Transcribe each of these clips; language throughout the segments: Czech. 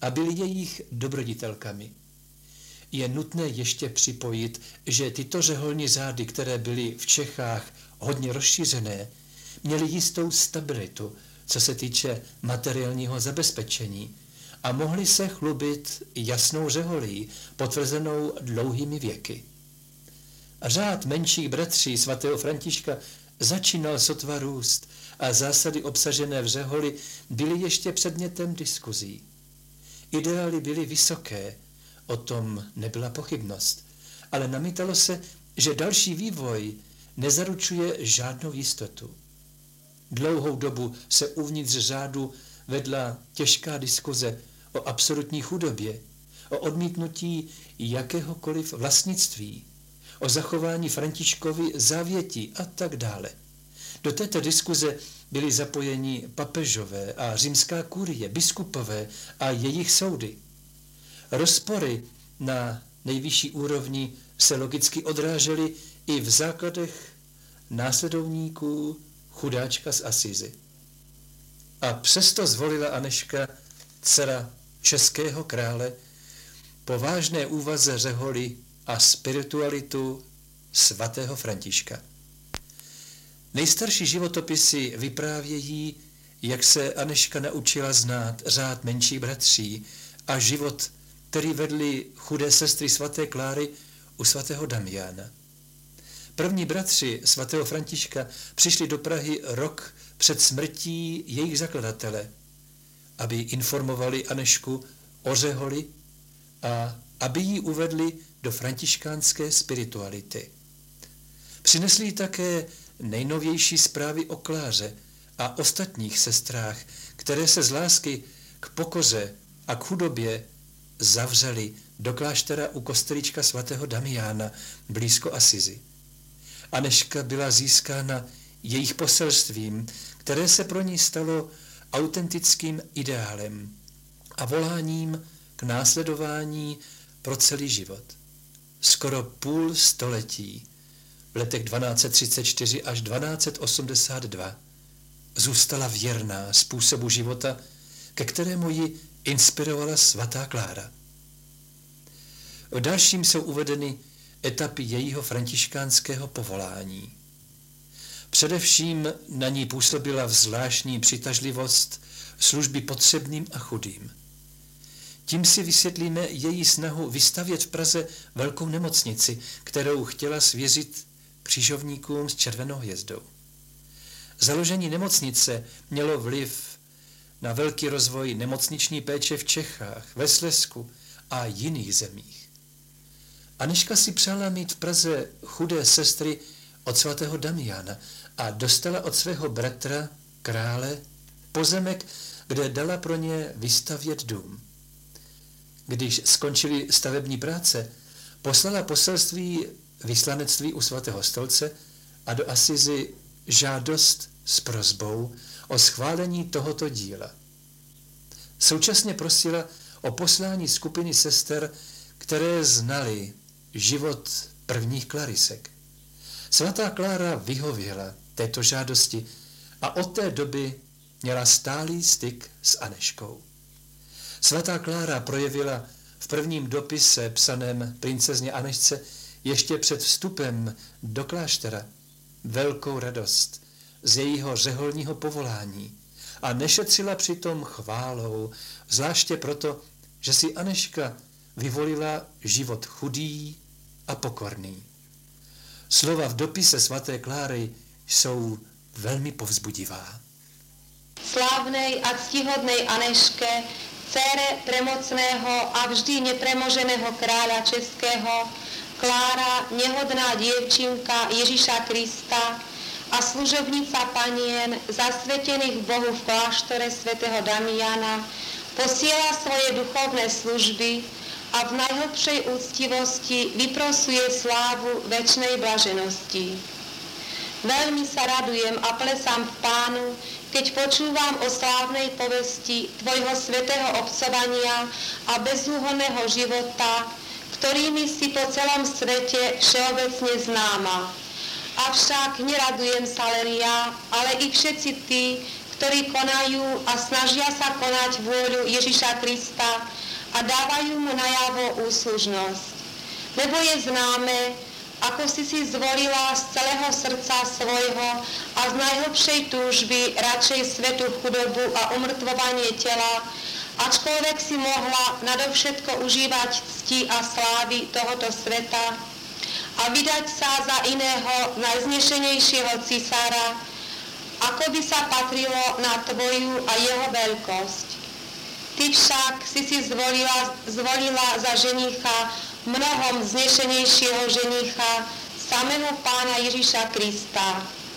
a byly jejich dobroditelkami. Je nutné ještě připojit, že tyto řeholní řády, které byly v Čechách hodně rozšířené, měly jistou stabilitu, co se týče materiálního zabezpečení a mohly se chlubit jasnou řeholí, potvrzenou dlouhými věky. Řád menších bratří svatého Františka začínal sotva růst a zásady obsažené v řeholi byly ještě předmětem diskuzí. Ideály byly vysoké, o tom nebyla pochybnost, ale namítalo se, že další vývoj nezaručuje žádnou jistotu. Dlouhou dobu se uvnitř řádu vedla těžká diskuze o absolutní chudobě, o odmítnutí jakéhokoliv vlastnictví, o zachování Františkovy závěti a tak dále. Do této diskuze byli zapojeni papežové a římská kurie, biskupové a jejich soudy. Rozpory na nejvyšší úrovni se logicky odrážely i v základech následovníků chudáčka z Asízy. A přesto zvolila Anežka, dcera českého krále, po vážné úvaze řeholy a spiritualitu svatého Františka. Nejstarší životopisy vyprávějí, jak se Anežka naučila znát řád menších bratří a život, který vedly chudé sestry svaté Kláry u svatého Damiana. První bratři svatého Františka přišli do Prahy rok před smrtí jejich zakladatele, aby informovali Anežku o řeholi a aby ji uvedli do františkánské spirituality. Přinesli jí také nejnovější zprávy o Kláře a ostatních sestrách, které se z lásky k pokoře a k chudobě zavřeli do kláštera u kostelíčka svatého Damiana blízko Asízy. Anežka byla získána jejich poselstvím, které se pro ní stalo autentickým ideálem a voláním k následování pro celý život. Skoro půl století, v letech 1234 až 1282, zůstala věrná způsobu života, ke kterému ji inspirovala svatá Klára. V dalším jsou uvedeny etapy jejího františkánského povolání. Především na ní působila zvláštní přitažlivost služby potřebným a chudým. Tím si vysvětlíme její snahu vystavět v Praze velkou nemocnici, kterou chtěla svěřit křižovníkům s červenou hvězdou. Založení nemocnice mělo vliv na velký rozvoj nemocniční péče v Čechách, ve Slezsku a jiných zemích. Anežka si přála mít v Praze chudé sestry od svatého Damiana a dostala od svého bratra, krále, pozemek, kde dala pro ně vystavět dům. Když skončily stavební práce, poslala poselství vyslanectví u svatého stolce a do Asízy žádost s prosbou o schválení tohoto díla. Současně prosila o poslání skupiny sester, které znali život prvních klarisek. Svatá Klára vyhověla této žádosti a od té doby měla stálý styk s Anežkou. Svatá Klára projevila v prvním dopise psaném princezně Anežce ještě před vstupem do kláštera velkou radost z jejího řeholního povolání a nešetřila přitom chválou, zvláště proto, že si Anežka vyvolila život chudý a pokorný. Slova v dopise svaté Kláry jsou velmi povzbudivá. Slávnej a ctihodnej Anežke, dcére premocného a vždy nepremoženého kráľa českého, Klára, nehodná dievčinka Ježíša Krista a služobnica panien zasvetených Bohu v kláštore svätého Damiana, posiela svoje duchovné služby a v najhlbšej úctivosti vyprosuje slávu večnej blaženosti. Veľmi sa radujem a plesám v Pánu, keď počúvam o slávnej povesti tvojho svätého obcovania a bezúhonného života, ktorými si po celom svete všeobecne známa. Avšak neradujem sa len ja, ale i všetci tí, ktorí konajú a snažia sa konať vôľu Ježiša Krista a dávajú mu najavo úslužnosť. Lebo je známe, ako si zvolila z celého srdca svojho a z najhlbšej túžby radšej svätú chudobu a umrtvovanie tela, ačkoľvek si mohla nadovšetko užívať cti a slávy tohoto sveta a vydať sa za iného najznešenejšieho cisára, ako by sa patrilo na tvoju a jeho veľkosť. Ty však si zvolila za ženicha mnohom znešenejšieho ženicha, samého Pána Ježiša Krista.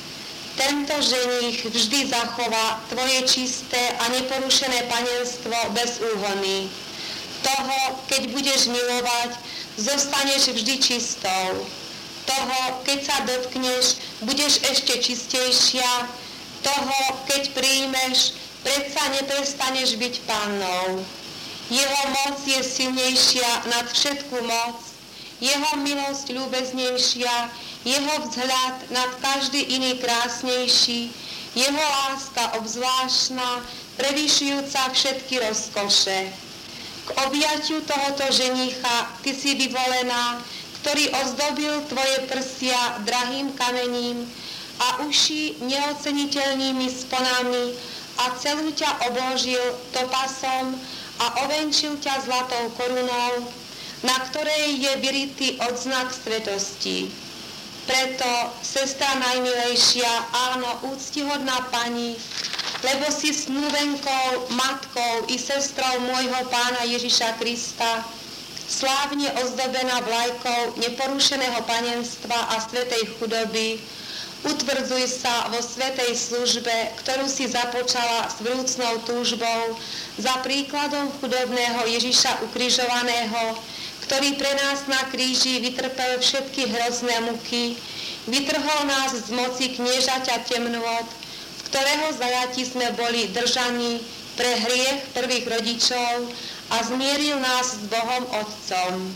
Tento ženich vždy zachová tvoje čisté a neporušené panenstvo bez úhony. Toho, keď budeš milovať, zostaneš vždy čistou. Toho, keď sa dotkneš, budeš ešte čistejšia. Toho, keď príjmeš, predsa neprestaneš byť pannou. Jeho moc je silnejšia nad všetku moc, jeho milosť ľúbeznejšia, jeho vzhľad nad každý iný krásnejší, jeho láska obzvláštna, prevyšujúca všetky rozkoše. K objatiu tohoto ženicha ty si vyvolená, ktorý ozdobil tvoje prsia drahým kamením a uši neoceniteľnými sponami a celú ťa obložil topasom a ovenčil ťa zlatou korunou, na ktorej je vyrytý odznak svetosti. Preto, sestra najmilejšia, áno, úctihodná pani, lebo si snúbenkou, matkou i sestrou môjho Pána Ježiša Krista, slávne ozdobená vlajkou neporušeného panenstva a svätej chudoby, utvrdzuj sa vo svätej službe, ktorú si započala s vrúcnou túžbou za príkladom chudobného Ježiša ukrižovaného, ktorý pre nás na kríži vytrpel všetky hrozné muky, vytrhol nás z moci kniežaťa temnôt, v ktorého zajatí sme boli držaní pre hriech prvých rodičov a zmieril nás s Bohom Otcom.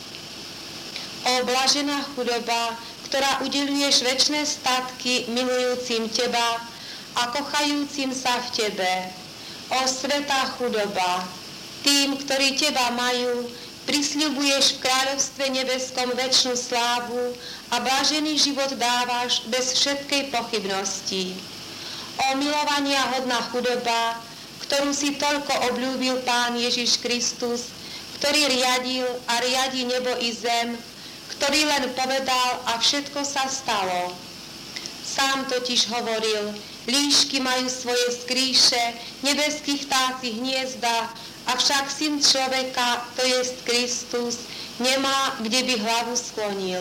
O blažená chudoba, ktorá udeľuješ večné statky milujúcim teba a kochajúcim sa v tebe. O svätá chudoba, tým, ktorí teba majú, prisľubuješ v kráľovstve nebeskom večnú slávu a blažený život dávaš bez všetkej pochybnosti. O milovania hodná chudoba, ktorú si toľko obľúbil Pán Ježiš Kristus, ktorý riadil a riadi nebo i zem, ktorý len povedal a všetko sa stalo. Sám totiž hovoril, líšky majú svoje skríše, nebeských vtáci hniezda, avšak syn človeka, to jest Kristus, nemá, kde by hlavu sklonil.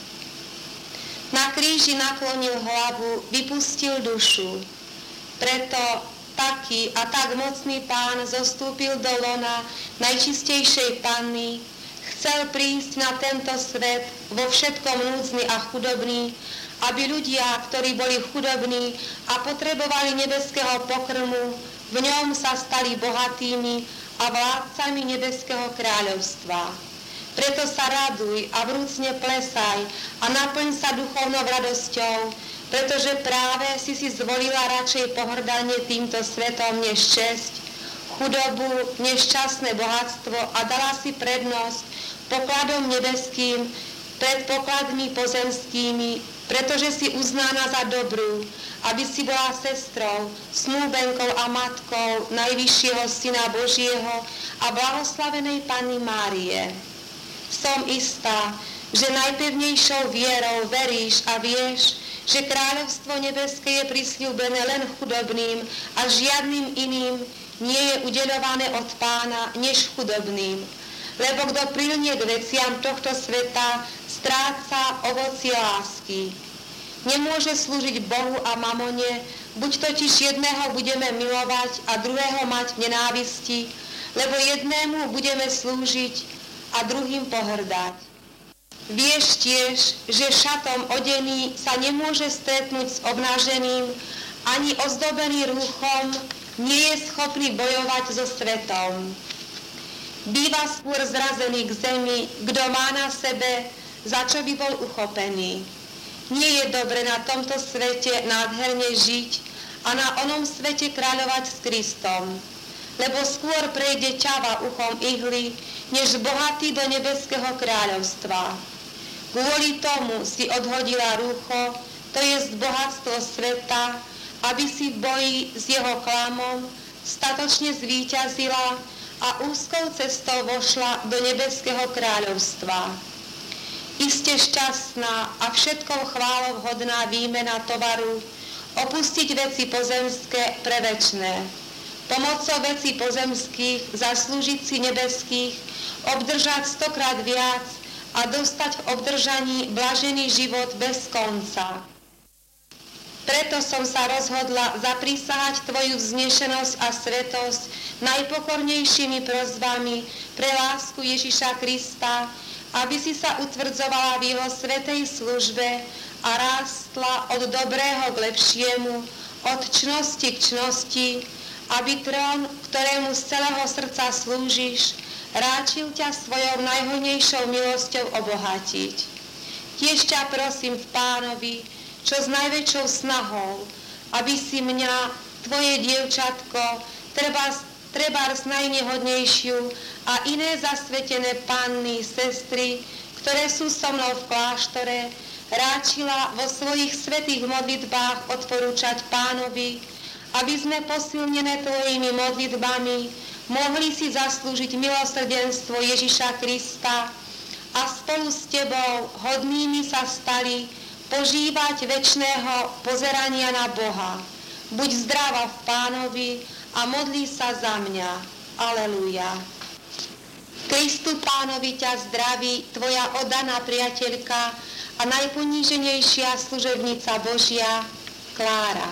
Na kríži naklonil hlavu, vypustil dušu. Preto taký a tak mocný Pán zostúpil do lona najčistejšej Panny, chcel prísť na tento svet vo všetkom núdzny a chudobný, aby ľudia, ktorí boli chudobní a potrebovali nebeského pokrmu, v ňom sa stali bohatými a vládcami nebeského kráľovstva. Preto sa raduj a vrúcne plesaj a naplň sa duchovnou radosťou, pretože práve si zvolila radšej pohrdanie týmto svetom než česť, chudobu, nešťastné bohatstvo a dala si prednosť pokladom nebeským pred pokladmi pozemskými, pretože si uznaná za dobrú, aby si bola sestrou, snúbenkou a matkou najvyššieho Syna Božieho a blahoslavenej Panny Márie. Som istá, že najpevnejšou vierou veríš a vieš, že kráľovstvo nebeské je prisľúbené len chudobným a žiadnym iným nie je udeľované od Pána než chudobným. Lebo kto prilnie k veciam tohto sveta, stráca ovocie lásky. Nemôže slúžiť Bohu a mamone, buď totiž jedného budeme milovať a druhého mať v nenávisti, lebo jednému budeme slúžiť a druhým pohrdať. Vieš tiež, že šatom odený sa nemôže stretnúť s obnaženým, ani ozdobený rúchom nie je schopný bojovať so svetom. Býva skôr zrazený k zemi, kto má na sebe, za čo by bol uchopený. Nie je dobre na tomto svete nádherne žiť a na onom svete kráľovať s Kristom. Lebo skôr prejde ťava uchom ihly, než bohatý do nebeského kráľovstva. Kvôli tomu si odhodila rúcho, to jest bohatstvo sveta, aby si v boji s jeho klamom statočne zvíťazila a úzkou cestou vošla do nebeského kráľovstva. Iste šťastná a všetkou chválou hodná výmena tovaru, opustiť veci pozemské pre večné. Pomocou vecí pozemských zaslúžiť si nebeských, obdržať 100-krát viac a dostať v obdržaní blažený život bez konca. Preto som sa rozhodla zaprísahať tvoju vznešenosť a svetosť najpokornejšími prosbami pre lásku Ježiša Krista, aby si sa utvrdzovala v jeho svätej službe a rástla od dobrého k lepšiemu, od čnosti k čnosti, aby trón, ktorému z celého srdca slúžiš, ráčil ťa svojou najhojnejšou milosťou obohatiť. Tiež ťa prosím v Pánovi, čo s najväčšou snahou, aby si mňa, tvoje dievčatko, trebárs najnehodnejšiu a iné zasvetené panny, sestry, ktoré sú so mnou v kláštore, ráčila vo svojich svätých modlitbách odporúčať Pánovi, aby sme posilnené tvojimi modlitbami mohli si zaslúžiť milosrdenstvo Ježiša Krista a spolu s tebou hodnými sa stali požívať večného pozerania na Boha. Buď zdravá v Pánovi a modlí sa za mňa. Aleluja. Kristu Pánovi ťa zdraví tvoja oddaná priateľka a najponíženejšia služebnica Božia, Klára.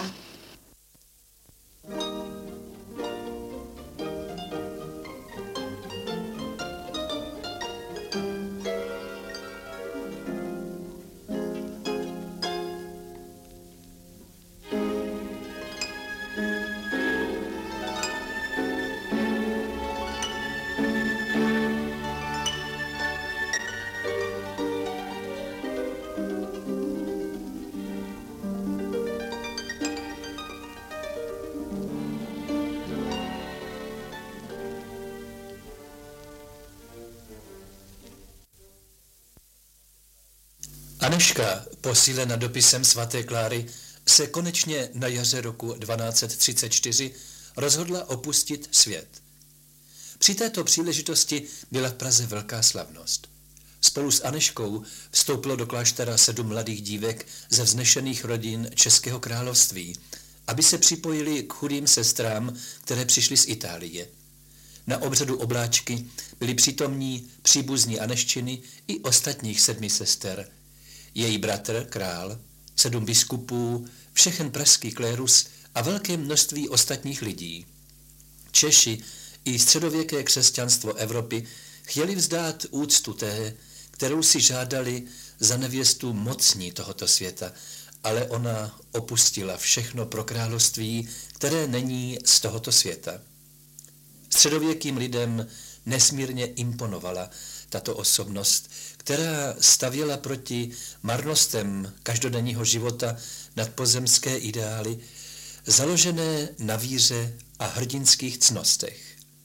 Anežka, posílena dopisem svaté Kláry, se konečně na jaře roku 1234 rozhodla opustit svět. Při této příležitosti byla v Praze velká slavnost. Spolu s Anežkou vstoupilo do kláštera 7 mladých dívek ze vznešených rodin Českého království, aby se připojili k chudým sestrám, které přišly z Itálie. Na obřadu obláčky byli přítomní příbuzní Anežčiny i ostatních 7 sester. Její bratr, král, 7 biskupů, všechen pražský klérus a velké množství ostatních lidí. Češi i středověké křesťanstvo Evropy chtěli vzdát úctu té, kterou si žádali za nevěstu mocní tohoto světa, ale ona opustila všechno pro království, které není z tohoto světa. Středověkým lidem nesmírně imponovala tato osobnost, která stavěla proti marnostem každodenního života nadpozemské ideály, založené na víře a hrdinských cnostech.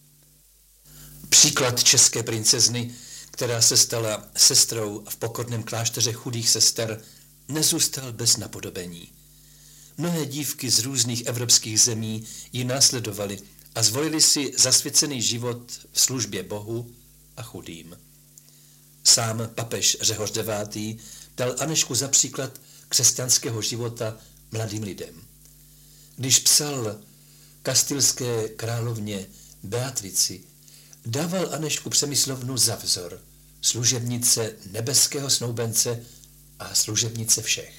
Příklad české princezny, která se stala sestrou v pokorném klášteře chudých sester, nezůstal bez napodobení. Mnohé dívky z různých evropských zemí ji následovaly a zvolili si zasvěcený život v službě Bohu a chudým. Sám papež Řehoř IX. Dal Anežku za příklad křesťanského života mladým lidem. Když psal kastilské královně Beatrici, dával Anežku Přemyslovnu za vzor, služebnice nebeského snoubence a služebnice všech.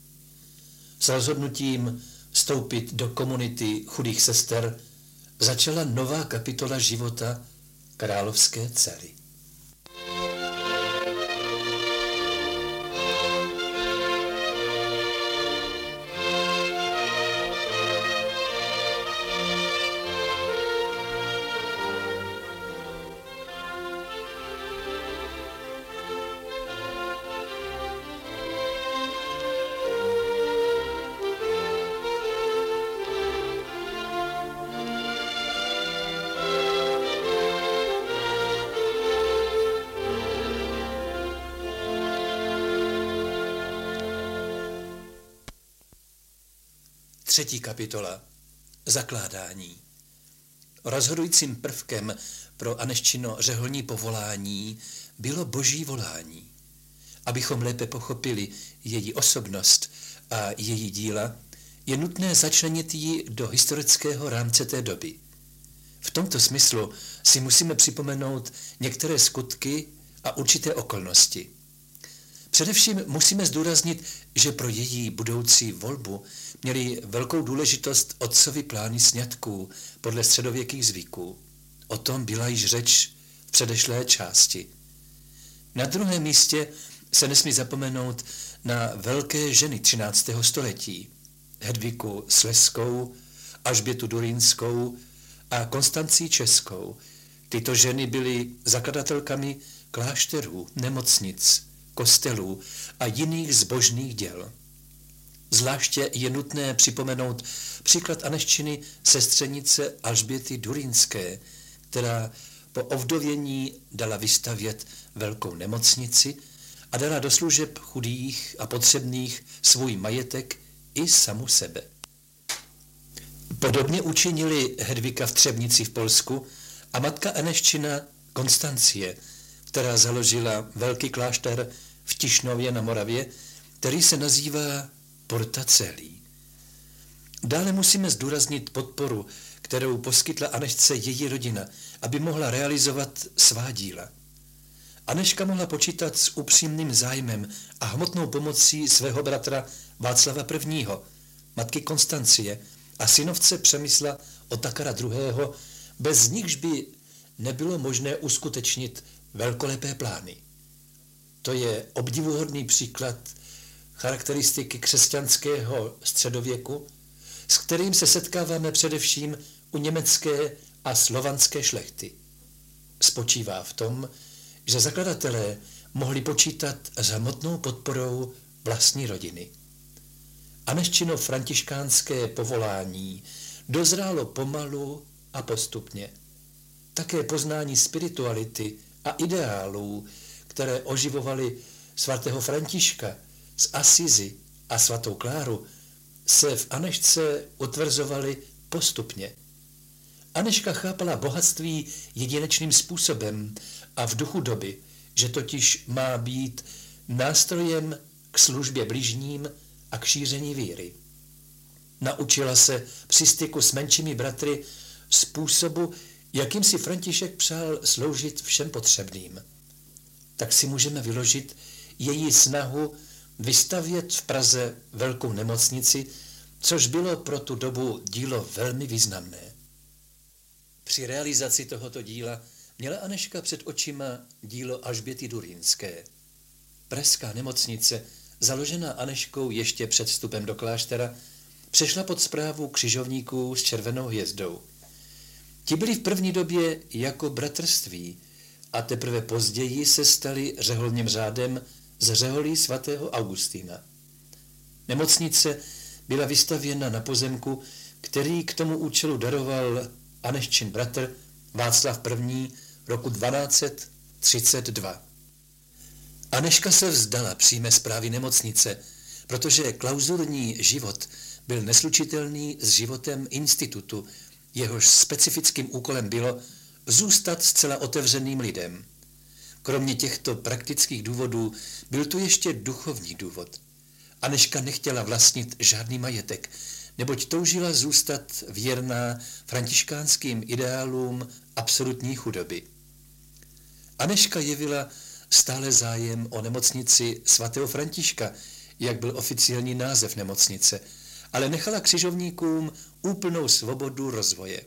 S rozhodnutím vstoupit do komunity chudých sester začala nová kapitola života královské dcery. 3. kapitola. Zakládání. Rozhodujícím prvkem pro Aneščino řeholní povolání bylo boží volání. Abychom lépe pochopili její osobnost a její díla, je nutné začlenit ji do historického rámce té doby. V tomto smyslu si musíme připomenout některé skutky a určité okolnosti. Především musíme zdůraznit, že pro její budoucí volbu měly velkou důležitost otcovi plány sňatků podle středověkých zvyků. O tom byla již řeč v předešlé části. Na druhém místě se nesmí zapomenout na velké ženy 13. století, Hedviku Slezskou, Alžbětu Durýnskou a Konstancii Českou. Tyto ženy byly zakladatelkami klášterů, nemocnic, kostelů a jiných zbožných děl. Zvláště je nutné připomenout příklad Aneščiny sestřenice Alžběty Durýnské, která po ovdovění dala vystavět velkou nemocnici a dala do služeb chudých a potřebných svůj majetek i samu sebe. Podobně učinili Hedvika v Třebnici v Polsku a matka Aneščina Konstancie, která založila velký klášter v Tišnově na Moravě, který se nazývá Porta Celí. Dále musíme zdůraznit podporu, kterou poskytla Anešce její rodina, aby mohla realizovat svá díla. Aneška mohla počítat s upřímným zájmem a hmotnou pomocí svého bratra Václava I., matky Konstancie a synovce Přemysla Otakara II., bez nichž by nebylo možné uskutečnit velkolepé plány. To je obdivuhodný příklad charakteristiky křesťanského středověku, s kterým se setkáváme především u německé a slovanské šlechty. Spočívá v tom, že zakladatelé mohli počítat s hmotnou podporou vlastní rodiny. Aneščino františkánské povolání dozrálo pomalu a postupně. Také poznání spirituality a ideálů, které oživovaly svatého Františka z Asizi a svatou Kláru, se v Anešce utvrzovaly postupně. Aneška chápala bohatství jedinečným způsobem a v duchu doby, že totiž má být nástrojem k službě bližním a k šíření víry. Naučila se při styku s menšími bratry způsobu, jakým si František přál sloužit všem potřebným. Tak si můžeme vyložit její snahu vystavět v Praze velkou nemocnici, což bylo pro tu dobu dílo velmi významné. Při realizaci tohoto díla měla Aneška před očima dílo Alžběty Durýnské. Pražská nemocnice, založená Aneškou ještě před vstupem do kláštera, přešla pod správu křižovníků s červenou hvězdou. Ti byli v první době jako bratrství a teprve později se stali řeholním řádem z řeholí svatého Augustína. Nemocnice byla vystavěna na pozemku, který k tomu účelu daroval Aneščin bratr Václav I. roku 1232. Aneška se vzdala přímé správy nemocnice, protože klauzurní život byl neslučitelný s životem institutu, jehož specifickým úkolem bylo zůstat zcela otevřeným lidem. Kromě těchto praktických důvodů byl tu ještě duchovní důvod. Aneška nechtěla vlastnit žádný majetek, neboť toužila zůstat věrná františkánským ideálům absolutní chudoby. Aneška jevila stále zájem o nemocnici svatého Františka, jak byl oficiální název nemocnice, ale nechala křižovníkům úplnou svobodu rozvoje.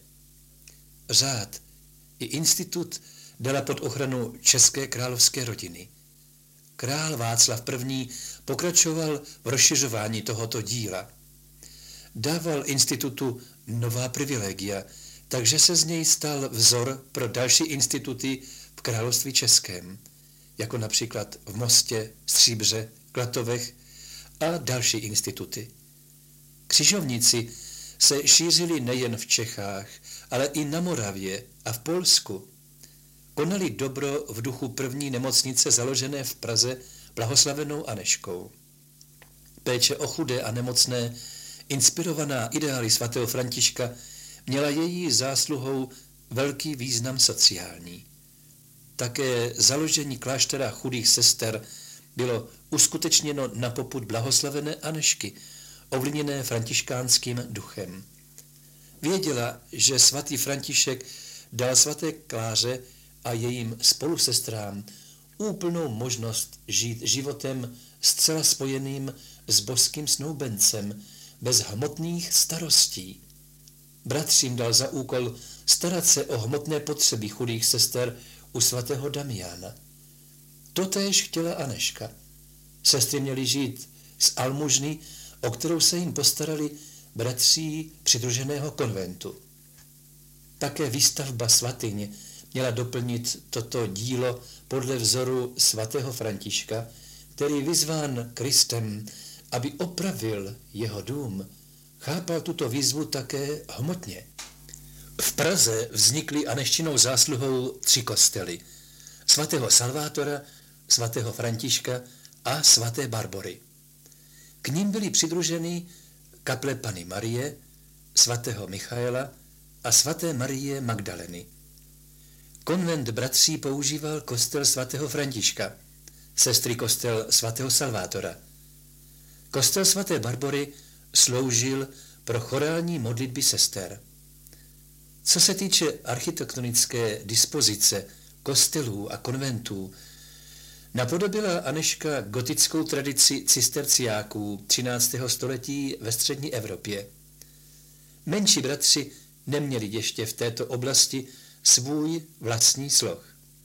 Řád i institut dala pod ochranu české královské rodiny. Král Václav I. pokračoval v rozšiřování tohoto díla. Dával institutu nová privilegia, takže se z něj stal vzor pro další instituty v království českém, jako například v Mostě, Stříbře, Klatovech a další instituty. Křižovníci se šířili nejen v Čechách, ale i na Moravě a v Polsku. Konali dobro v duchu první nemocnice založené v Praze blahoslavenou Aneškou. Péče o chudé a nemocné inspirovaná ideály svatého Františka, měla její zásluhou velký význam sociální. Také založení kláštera chudých sester bylo uskutečněno na popud blahoslavené Anežky, ovlivněné františkánským duchem. Věděla, že svatý František dal svaté Kláře a jejím spolusestrám úplnou možnost žít životem zcela spojeným s božským snoubencem, bez hmotných starostí. Bratřím dal za úkol starat se o hmotné potřeby chudých sester u svatého Damiána. Totéž chtěla Anežka. Sestry měly žít z almužny, o kterou se jim postarali bratří přidruženého konventu. Také výstavba svatyň měla doplnit toto dílo podle vzoru svatého Františka, který vyzván Kristem, aby opravil jeho dům, chápal tuto výzvu také hmotně. V Praze vznikly Anežčinou zásluhou 3 kostely: svatého Salvátora, svatého Františka a svaté Barbory. K nim byly přidruženy kaple Panny Marie, svatého Michaela a svaté Marie Magdaleny. Konvent bratří používal kostel svatého Františka, sestry kostel svatého Salvátora. Kostel svaté Barbory sloužil pro chorální modlitby sester. Co se týče architektonické dispozice kostelů a konventů, napodobila Anežka gotickou tradici cisterciáků 13. století ve střední Evropě. Menší bratři neměli ještě v této oblasti svůj vlastní sloh.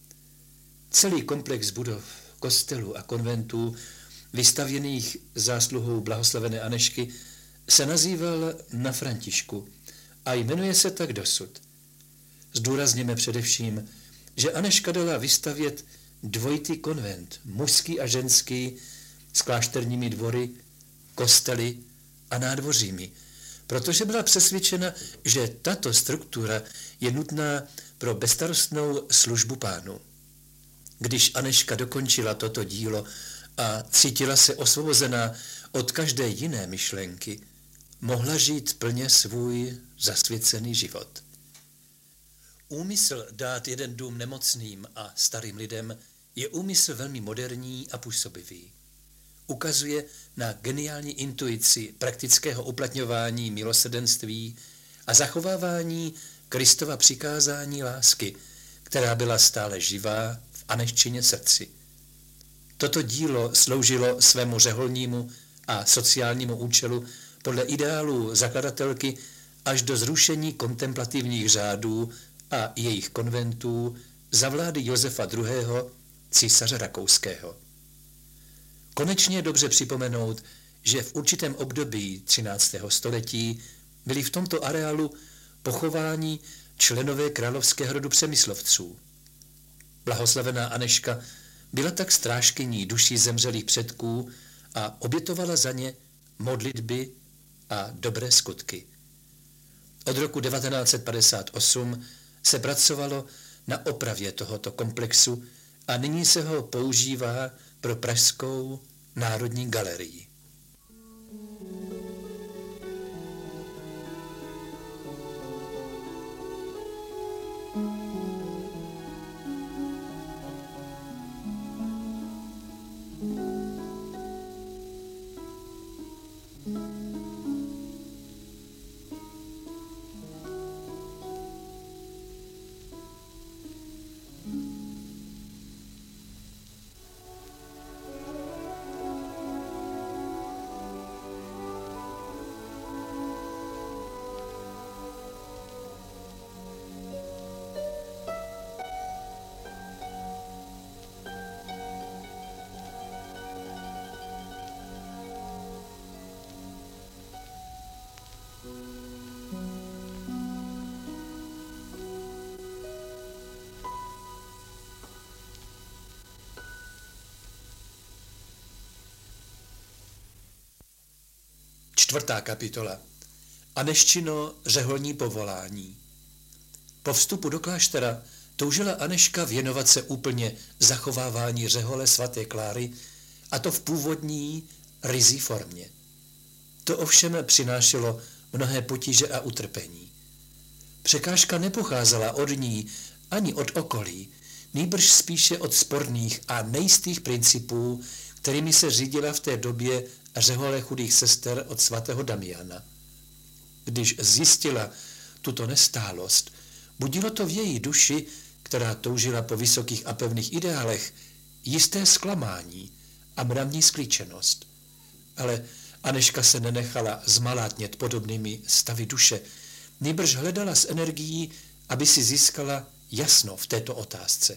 Celý komplex budov kostelů a konventů, vystavěných zásluhou blahoslavené Anežky, se nazýval Na Františku a jmenuje se tak dosud. Zdůrazněme především, že Anežka dala vystavět dvojitý konvent, mužský a ženský, s klášterními dvory, kostely a nádvořími, protože byla přesvědčena, že tato struktura je nutná pro bezstarostnou službu Pánu. Když Anežka dokončila toto dílo a cítila se osvobozená od každé jiné myšlenky, mohla žít plně svůj zasvěcený život. Úmysl dát jeden dům nemocným a starým lidem je úmysl velmi moderní a působivý. Ukazuje na geniální intuici praktického uplatňování milosrdenství a zachovávání Kristova přikázání lásky, která byla stále živá v Anežčině srdci. Toto dílo sloužilo svému řeholnímu a sociálnímu účelu podle ideálu zakladatelky až do zrušení kontemplativních řádů a jejich konventů za vlády Josefa II., císaře rakouského. Konečně je dobře připomenout, že v určitém období 13. století byli v tomto areálu pochováni členové královského rodu Přemyslovců. Blahoslavená Anežka byla tak strážkyní duší zemřelých předků a obětovala za ně modlitby a dobré skutky. Od roku 1958 se pracovalo na opravě tohoto komplexu a nyní se ho používá pro Pražskou národní galerii. Čtvrtá kapitola. Anežčino řeholní povolání. Po vstupu do kláštera toužila Anežka věnovat se úplně zachovávání řehole svaté Kláry, a to v původní ryzí formě. To ovšem přinášelo mnohé potíže a utrpení. Překážka nepocházela od ní ani od okolí, nýbrž spíše od sporných a nejistých principů, kterými se řídila v té době řehole chudých sester od svatého Damiana. Když zjistila tuto nestálost, budilo to v její duši, která toužila po vysokých a pevných ideálech, jisté zklamání a mravní sklíčenost. Ale Anežka se nenechala zmalátnět podobnými stavy duše, nýbrž hledala s energií, aby si získala jasno v této otázce.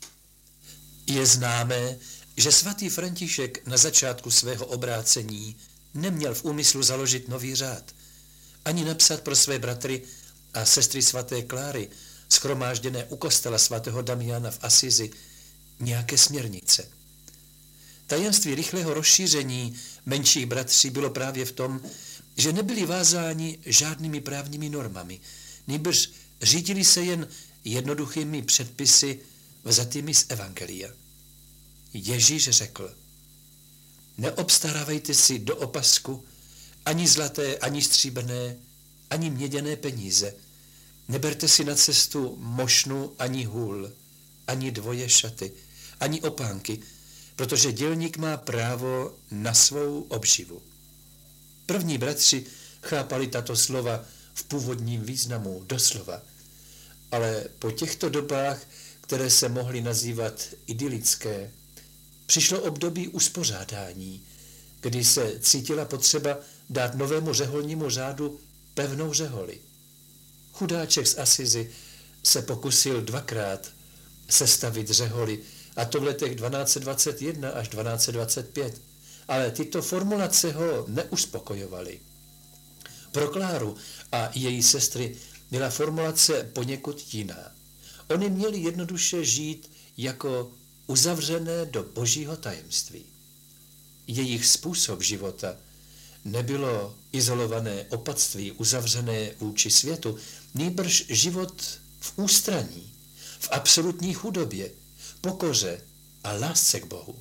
Je známé, že svatý František na začátku svého obrácení neměl v úmyslu založit nový řád, ani napsat pro své bratry a sestry svaté Kláry, shromážděné u kostela svatého Damiana v Asizi, nějaké směrnice. Tajemství rychlého rozšíření menších bratří bylo právě v tom, že nebyli vázáni žádnými právními normami, nýbrž řídili se jen jednoduchými předpisy vzatými z Evangelia. Ježíš řekl: neobstarávejte si do opasku ani zlaté, ani stříbrné, ani měděné peníze. Neberte si na cestu mošnu ani hůl, ani dvoje šaty, ani opánky, protože dělník má právo na svou obživu. První bratři chápali tato slova v původním významu doslova, ale po těchto dobách, které se mohly nazývat idylické, přišlo období uspořádání, kdy se cítila potřeba dát novému řeholnímu řádu pevnou řeholi. Chudáček z Asizi se pokusil dvakrát sestavit řeholi, a to v letech 1221 až 1225, ale tyto formulace ho neuspokojovaly. Pro Kláru a její sestry byla formulace poněkud jiná. Oni měli jednoduše žít jako uzavřené do božího tajemství. Jejich způsob života nebylo izolované opatství uzavřené vůči světu, nýbrž život v ústraní, v absolutní chudobě, pokoře a lásce k Bohu.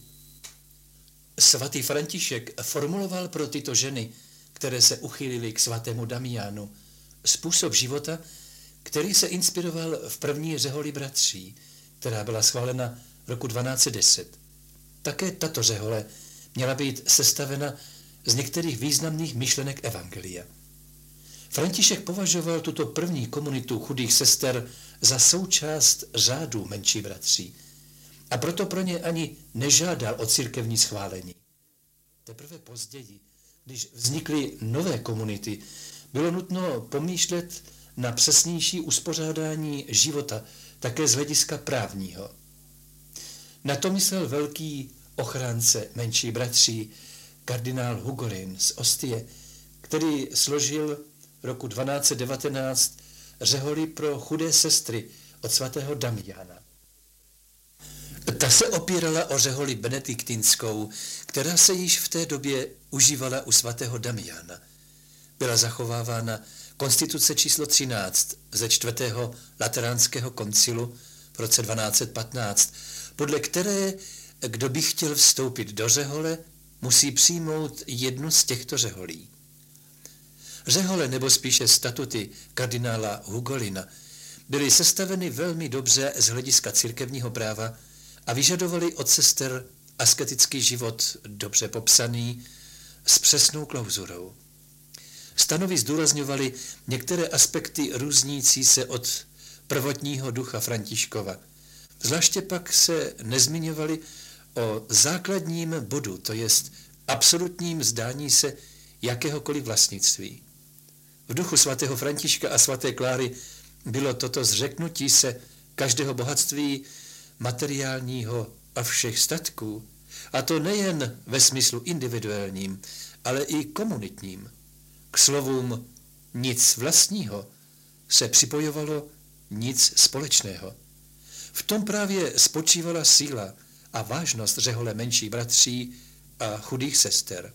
Svatý František formuloval pro tyto ženy, které se uchýlily k svatému Damianu, způsob života, který se inspiroval v první řeholi bratří, která byla schválena v roku 1210. Také tato řehole měla být sestavena z některých významných myšlenek Evangelia. František považoval tuto první komunitu chudých sester za součást řádu menších bratří a proto pro ně ani nežádal o církevní schválení. Teprve později, když vznikly nové komunity, bylo nutno pomýšlet na přesnější uspořádání života také z hlediska právního. Na to myslel velký ochránce menších bratří, kardinál Hugolin z Ostie, který složil roku 1219 řeholi pro chudé sestry od svatého Damiana. Ta se opírala o řeholi benediktinskou, která se již v té době užívala u svatého Damiana. Byla zachovávána konstituce číslo 13 ze 4. Lateránského koncilu v roce 1215, podle které, kdo by chtěl vstoupit do řehole, musí přijmout jednu z těchto řeholí. Řehole, nebo spíše statuty kardinála Hugolina, byly sestaveny velmi dobře z hlediska církevního práva a vyžadovali od sester asketický život dobře popsaný s přesnou klauzurou. Stanovy zdůrazňovaly některé aspekty různící se od prvotního ducha Františkova. Zvláště pak se nezmiňovali o základním bodu, to jest absolutním zdání se jakéhokoliv vlastnictví. V duchu svatého Františka a svaté Kláry bylo toto zřeknutí se každého bohatství materiálního a všech statků, a to nejen ve smyslu individuálním, ale i komunitním. K slovům nic vlastního se připojovalo nic společného. V tom právě spočívala síla a vážnost řehole menších bratří a chudých sester.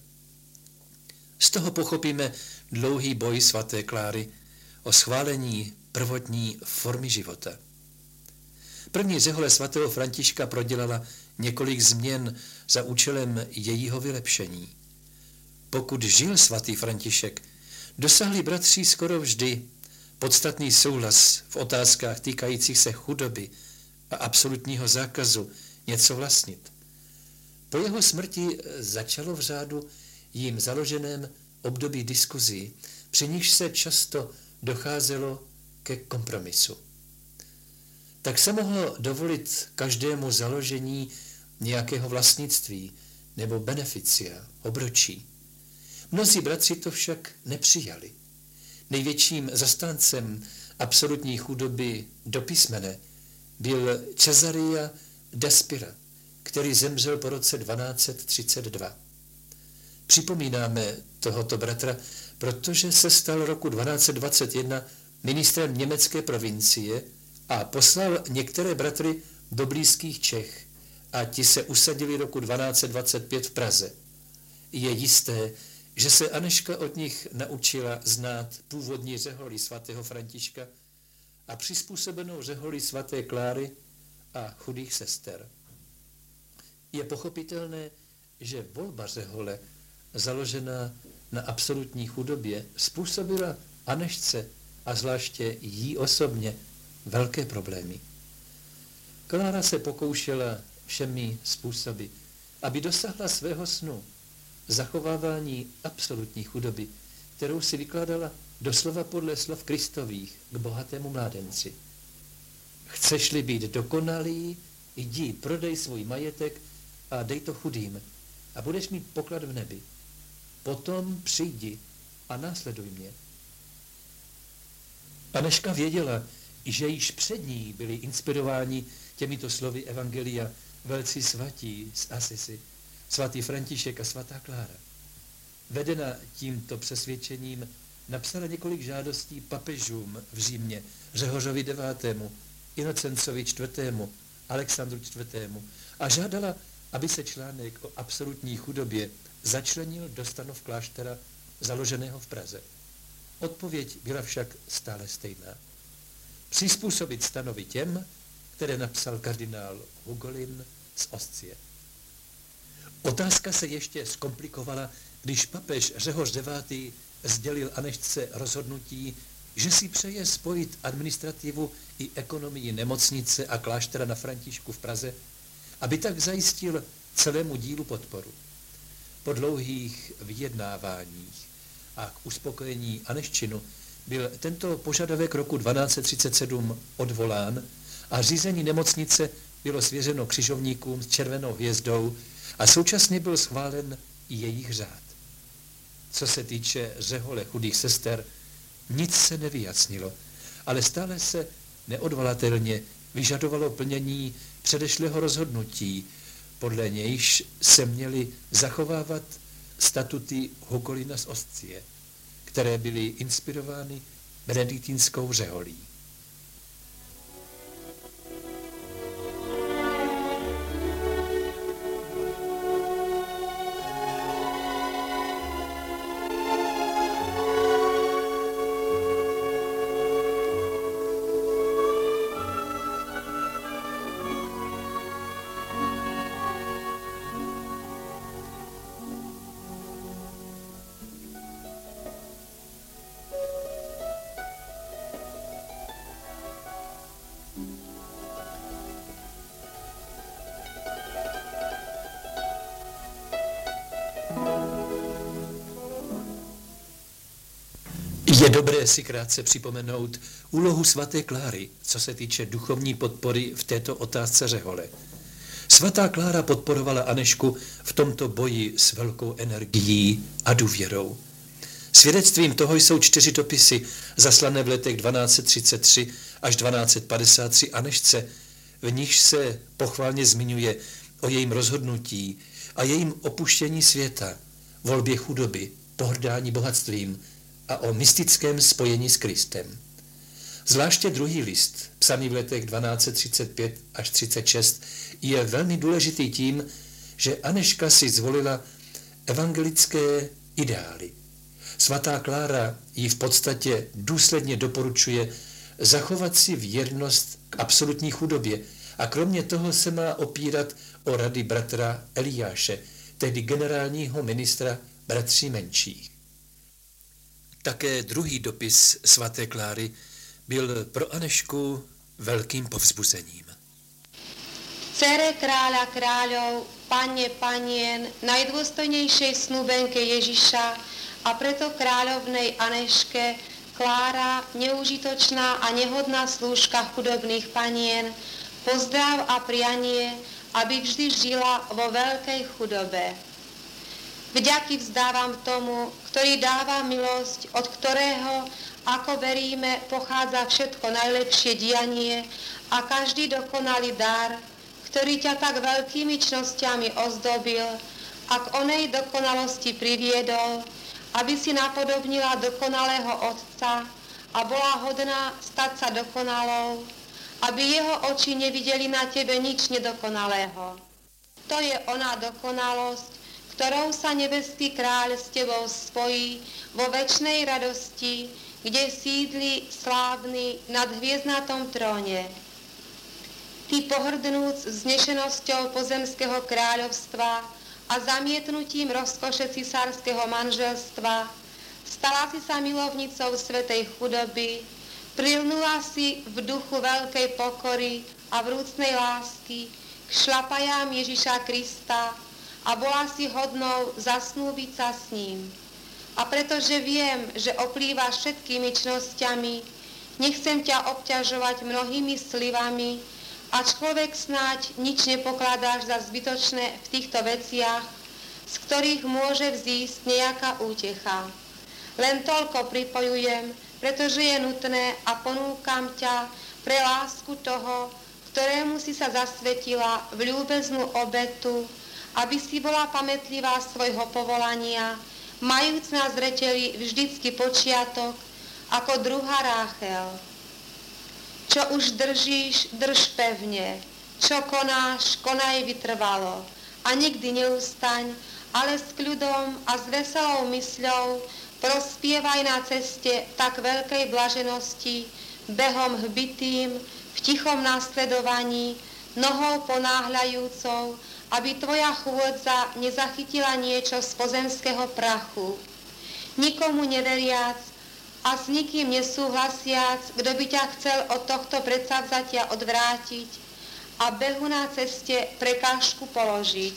Z toho pochopíme dlouhý boj svaté Kláry o schválení prvotní formy života. První řehole svatého Františka prodělala několik změn za účelem jejího vylepšení. pokud žil svatý František, dosahli bratři skoro vždy podstatný souhlas v otázkách týkajících se chudoby a absolutního zákazu něco vlastnit. Po jeho smrti začalo v řádu jím založeném období diskuzí, při nichž se často docházelo ke kompromisu. Tak se mohlo dovolit každému založení nějakého vlastnictví nebo beneficia, obročí. Mnozí bratři to však nepřijali. Největším zastáncem absolutní chudoby do písmene byl Cesaria da Spira, který zemřel po roce 1232. Připomínáme tohoto bratra, protože se stal roku 1221 ministrem německé provincie a poslal některé bratry do blízkých Čech a ti se usadili roku 1225 v Praze. Je jisté, že se Anežka od nich naučila znát původní řeholi svatého Františka a přizpůsobenou řeholi svaté Kláry a chudých sester. Je pochopitelné, že volba řehole, založená na absolutní chudobě, způsobila Anežce a zvláště jí osobně velké problémy. Klára se pokoušela všemi způsoby, aby dosáhla svého snu, zachovávání absolutní chudoby, kterou si vykládala doslova podle slov Kristových k bohatému mládenci. Chceš-li být dokonalý, jdi, prodej svůj majetek a dej to chudým a budeš mít poklad v nebi. Potom přijdi a následuj mě. Anežka věděla, že již před ní byli inspirováni těmito slovy evangelia velcí svatí z Asisi, svatý František a svatá Klára. Vedena tímto přesvědčením napsala několik žádostí papežům v Římě, Řehořovi IX., Inocencovi IV., Alexandru IV. A žádala, aby se článek o absolutní chudobě začlenil do stanov kláštera založeného v Praze. Odpověď byla však stále stejná. Přizpůsobit stanovy těm, které napsal kardinál Hugolin z Ostie. Otázka se ještě zkomplikovala, když papež Řehoř IX. Sdělil Anežce rozhodnutí, že si přeje spojit administrativu i ekonomii nemocnice a kláštera na Františku v Praze, aby tak zajistil celému dílu podporu. Po dlouhých vyjednáváních a k uspokojení Anežčinu byl tento požadavek roku 1237 odvolán a řízení nemocnice bylo svěřeno křižovníkům s červenou hvězdou a současně byl schválen i jejich řád. Co se týče řehole chudých sester, nic se nevyjasnilo, ale stále se neodvolatelně vyžadovalo plnění předešlého rozhodnutí, podle nějž se měly zachovávat statuty Hugolina z Ostie, které byly inspirovány benediktínskou řeholí. Je dobré si krátce připomenout úlohu svaté Kláry, co se týče duchovní podpory v této otázce řehole. Svatá Klára podporovala Anežku v tomto boji s velkou energií a důvěrou. Svědectvím toho jsou 4 dopisy zaslané v letech 1233 až 1253 Anežce, v nichž se pochválně zmiňuje o jejím rozhodnutí a jejím opuštění světa, volbě chudoby, pohrdání bohatstvím a o mystickém spojení s Kristem. Zvláště druhý list, psaný v letech 1235 až 36, je velmi důležitý tím, že Anežka si zvolila evangelické ideály. Svatá Klára jí v podstatě důsledně doporučuje zachovat si věrnost k absolutní chudobě a kromě toho se má opírat o rady bratra Eliáše, tedy generálního ministra bratří menších. Také druhý dopis svaté Kláry byl pro Anežku velkým povzbuzením. Dcere kráľa kráľov, panne panien, najdôstojnejšej snúbenke Ježiša a preto kráľovnej Anežke, Klára, neužitočná a nehodná slúžka chudobných panien, pozdrav a prianie, aby vždy žila vo veľkej chudobe. Vďaky vzdávam tomu, ktorý dáva milosť, od ktorého, ako veríme, pochádza všetko najlepšie dianie a každý dokonalý dar, ktorý ťa tak veľkými čnosťami ozdobil a k onej dokonalosti priviedol, aby si napodobnila dokonalého Otca a bola hodná stať sa dokonalou, aby jeho oči nevideli na tebe nič nedokonalého. To je ona dokonalosť, ktorou sa nebeský kráľ s tebou spojí vo večnej radosti, kde sídli slávny nad hviezdnatom tróne. Ty pohrdnúc vznešenosťou pozemského kráľovstva a zamietnutím rozkoše cisárskeho manželstva, stala si sa milovnicou svätej chudoby, prilnula si v duchu veľkej pokory a vrúcnej lásky k šľapajám Ježiša Krista a bola si hodnou zasnúbiť sa s ním. A pretože viem, že oplývaš všetkými čnosťami, nechcem ťa obťažovať mnohými slivami, a človek snáď nič nepokladáš za zbytočné v týchto veciach, z ktorých môže vzísť nejaká útecha. Len toľko pripojujem, pretože je nutné a ponúkam ťa pre lásku toho, ktorému si sa zasvetila v ľúbeznú obetu, aby si bola pamätlivá svojho povolania, majúc na zreteli vždycky počiatok, ako druhá Ráchel. Čo už držíš, drž pevne. Čo konáš, konaj vytrvalo. A nikdy neustaň, ale s kľudom a s veselou mysľou prospievaj na ceste tak veľkej blaženosti, behom hbitým, v tichom nasledovaní, nohou ponáhľajúcou, aby tvoja chôdza nezachytila niečo z pozemského prachu. Nikomu neveriac, a s nikým nesúhlasiac, kto by ťa chcel od tohto predsavzatia odvrátiť a behu na ceste prekážku položiť.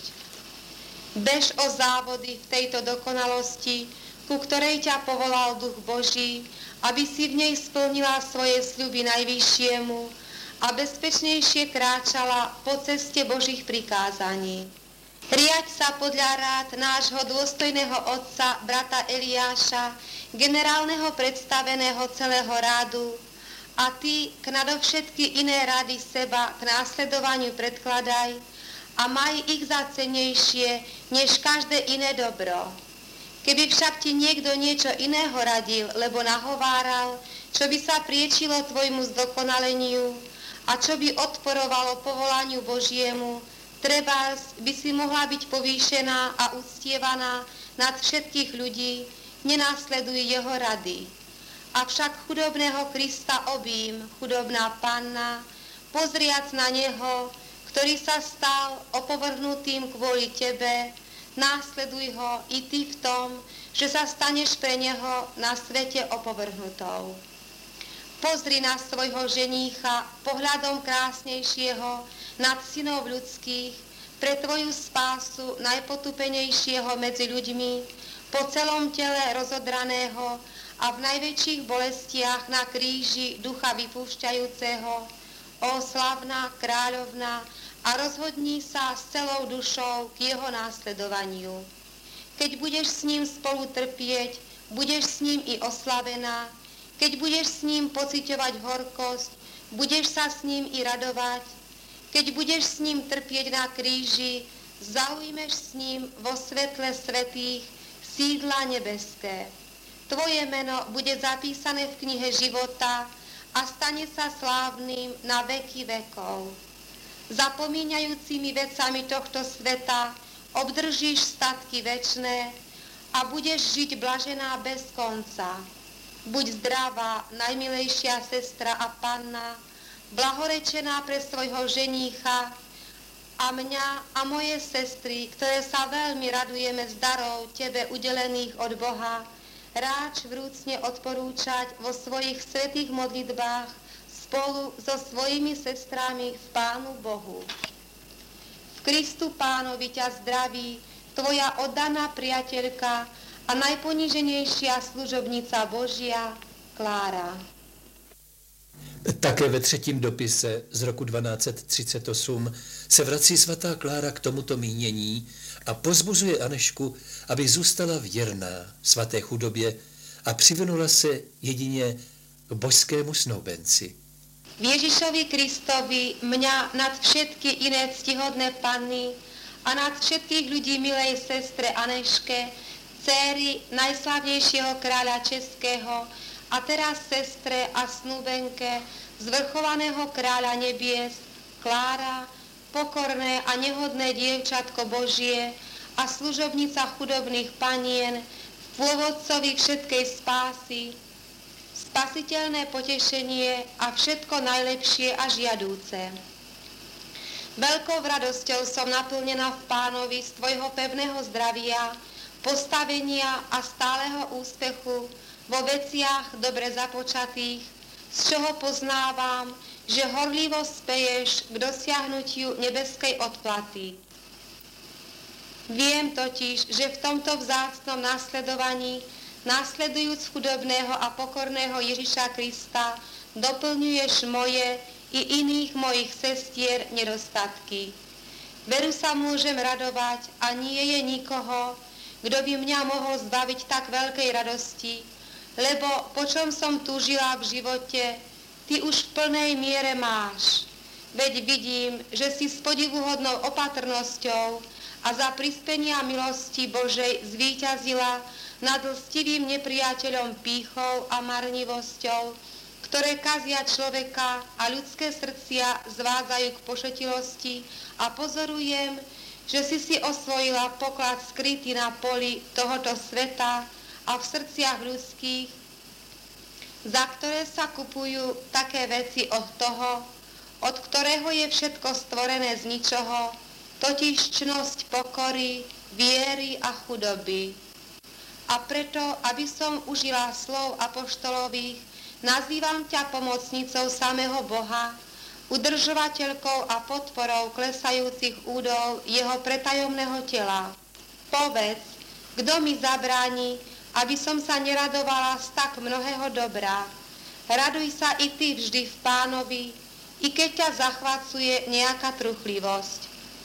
Bež o závody v tejto dokonalosti, ku ktorej ťa povolal Duch Boží, aby si v nej splnila svoje sľuby najvyššiemu a bezpečnejšie kráčala po ceste Božích prikázaní. Riaď sa podľa rád nášho dôstojného otca, brata Eliáša, generálneho predstaveného celého rádu, a ty k nadovšetky iné rady seba k následovaniu predkladaj a maj ich za cennejšie než každé iné dobro. Keby však ti niekto niečo iného radil, lebo nahováral, čo by sa priečilo tvojmu zdokonaleniu a čo by odporovalo povolaniu Božiemu, trebárs by si mohla byť povýšená a uctievaná nad všetkých ľudí, nenásleduj jeho rady. Avšak chudobného Krista obím, chudobná panna, pozriac na neho, ktorý sa stal opovrhnutým kvôli tebe, následuj ho i ty v tom, že sa staneš pre neho na svete opovrhnutou. Pozri na svojho ženícha pohľadom krásnejšieho nad synov ľudských, pre tvoju spásu najpotupenejšieho medzi ľuďmi, po celom tele rozodraného a v najväčších bolestiach na kríži ducha vypúšťajúceho, ó slavná kráľovná, a rozhodni sa s celou dušou k jeho následovaniu. Keď budeš s ním spolu trpieť, budeš s ním i oslavená, keď budeš s ním pociťovať horkosť, budeš sa s ním i radovať, keď budeš s ním trpieť na kríži, zaujmeš s ním vo svetle svätých sídla nebeské. Tvoje meno bude zapísané v knihe života a stane sa slávnym na veky vekov. Zapomínajúcimi vecami tohto sveta obdržíš statky večné a budeš žiť blažená bez konca. Buď zdravá, najmilejšia sestra a panna, blahorečená pre svojho ženícha a mňa a moje sestry, ktoré sa veľmi radujeme z darov tebe udelených od Boha, ráč vrúcne odporúčať vo svojich svätých modlitbách spolu so svojimi sestrami v Pánu Bohu. V Kristu Pánovi ťa zdraví tvoja oddaná priateľka a najponíženejšia služobnica Božia, Klára. Také ve třetím dopise z roku 1238 se vrací svatá Klára k tomuto mínění a pozbuzuje Anežku, aby zůstala věrná svaté chudobě a přivinula se jedině k božskému snoubenci. V Ježišovi Kristovi mňa nad všetky iné ctihodné panny a nad všetkých ľudí milej sestre Anežke, dcéry najslavnejšieho kráľa českého, a teraz sestre a snúbenke zvrchovaného kráľa nebies, Klára, pokorné a nehodné dievčatko Božie a služobnica chudobných panien, pôvodcovi všetkej spásy, spasiteľné potešenie a všetko najlepšie a žiadúce. Veľkou radosťou som naplnená v Pánovi z tvojho pevného zdravia, postavenia a stáleho úspechu vo veciach dobre započatých, z čoho poznávam, že horlivo speješ k dosiahnutiu nebeskej odplaty. Viem totiž, že v tomto vzácnom nasledovaní, nasledujúc chudobného a pokorného Ježiša Krista, doplňuješ moje i iných mojich sestier nedostatky. Veru sa môžem radovať a nie je nikoho, kto by mňa mohol zbaviť tak veľkej radosti, lebo po čom som túžila v živote, ty už v plnej miere máš. Veď vidím, že si s podivuhodnou opatrnosťou a za prispenia milosti Božej zvíťazila nad lstivým nepriateľom pýchou a marnivosťou, ktoré kazia človeka a ľudské srdcia zvádzajú k pošetilosti, a pozorujem, že si osvojila poklad skrytý na poli tohoto sveta a v srdciach ľudských, za ktoré sa kupujú také veci od toho, od ktorého je všetko stvorené z ničoho, totiž čnosť pokory, viery a chudoby. A preto, aby som užila slov apoštolových, nazývam ťa pomocnicou samého Boha, udržovateľkou a podporou klesajúcich údov jeho pretajomného tela. Povedz, kto mi zabráni, aby som sa neradovala z tak mnohého dobra. Raduj sa i ty vždy v Pánovi, i keď ťa zachvacuje nejaká truchlivosť.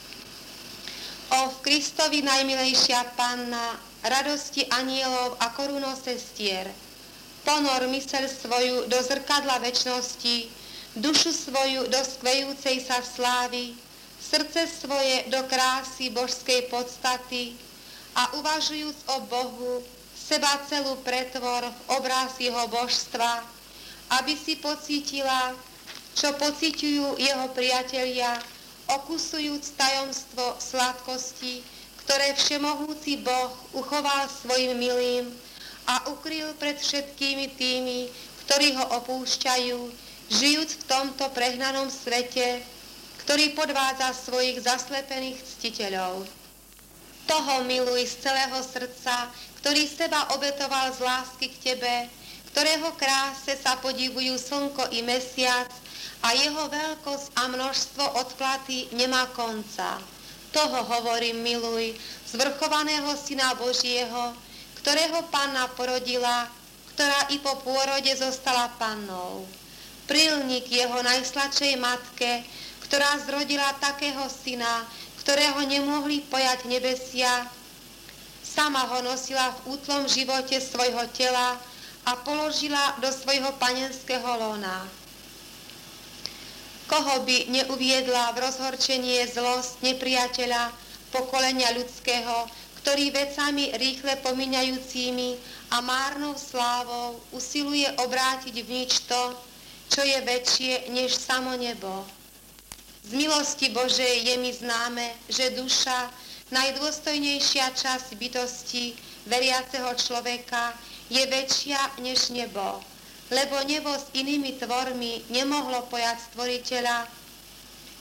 O, v Kristovi najmilejšia Panna, radosti anielov a koruno sestier, ponor myseľ svoju do zrkadla večnosti, dušu svoju do skvejúcej sa slávy, srdce svoje do krásy božskej podstaty a uvažujúc o Bohu, seba celú pretvor v obraz jeho božstva, aby si pocítila, čo pociťujú jeho priatelia, okusujúc tajomstvo sladkosti, ktoré všemohúci Boh uchoval svojim milým a ukryl pred všetkými tými, ktorí ho opúšťajú, žijúc v tomto prehnanom svete, ktorý podvádza svojich zaslepených ctiteľov. Toho miluj z celého srdca, ktorý seba obetoval z lásky k tebe, ktorého kráse sa podivujú slnko i mesiac a jeho veľkosť a množstvo odplaty nemá konca. Toho hovorím, miluj, zvrchovaného Syna Božieho, ktorého Panna porodila, ktorá i po pôrode zostala pannou. Prilni k jeho najsladšej matke, ktorá zrodila takého syna, ktorého nemohli pojať nebesia, sama ho nosila v útlom živote svojho tela a položila do svojho panenského lona. Koho by neuviedla v rozhorčenie zlosť nepriateľa pokolenia ľudského, ktorý vecami rýchle pomíňajúcimi a márnou slávou usiluje obrátiť v nič to, čo je väčšie než samo nebo. Z milosti Božej je mi známe, že duša, najdôstojnejšia časť bytosti veriaceho človeka, je väčšia než nebo, lebo nebo s inými tvormi nemohlo pojať stvoriteľa,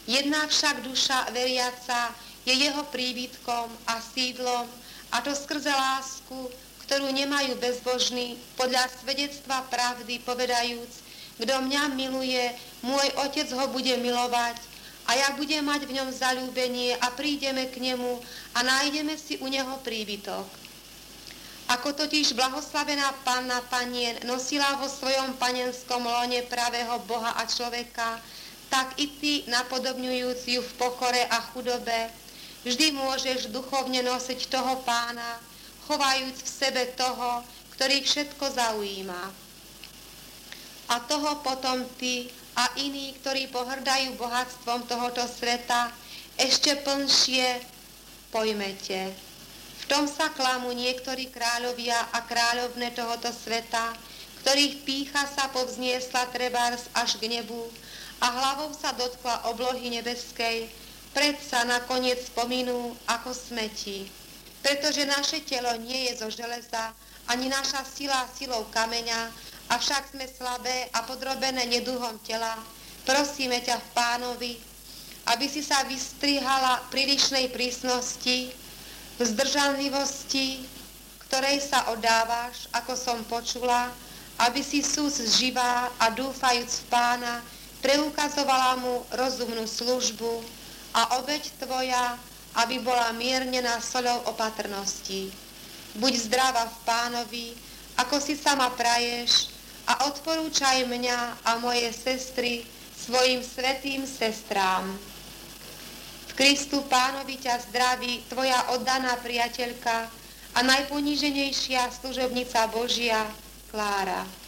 Jedna však duša veriaca je jeho príbytkom a sídlom, a to skrze lásku, ktorú nemajú bezbožní, podľa svedectva pravdy povedajúc, kto mňa miluje, môj Otec ho bude milovať a ja budem mať v ňom zaľúbenie a prídeme k nemu a nájdeme si u neho príbytok. Ako totiž blahoslavená Panna Panien nosila vo svojom panenskom lone pravého Boha a človeka, tak i ty, napodobňujúc ju v pokore a chudobe, vždy môžeš duchovne nosiť toho Pána, chovajúc v sebe toho, ktorý všetko zaujíma. A toho potom ty a iní, ktorí pohrdajú bohatstvom tohoto sveta, ešte plnšie pojmete. V tom sa klamú niektorí kráľovia a kráľovne tohoto sveta, ktorých pýcha sa povzniesla trebárs až k nebu a hlavou sa dotkla oblohy nebeskej, predsa nakoniec pominú ako smeti. Pretože naše telo nie je zo železa, ani naša sila silou kameňa, avšak sme slabé a podrobené neduhom tela, prosíme ťa v Pánovi, aby si sa vystrihala prílišnej prísnosti, zdržanlivosti, ktorej sa oddávaš, ako som počula, aby si súd živá a dúfajúc v Pána, preukazovala mu rozumnú službu a obeť tvoja, aby bola miernená soľou opatrnosti. Buď zdravá v Pánovi, ako si sama praješ, a odporúčaj mňa a moje sestry svojim svätým sestrám. V Kristu Pánovi ťa zdraví tvoja oddaná priateľka a najponíženejšia služobnica Božia, Klára.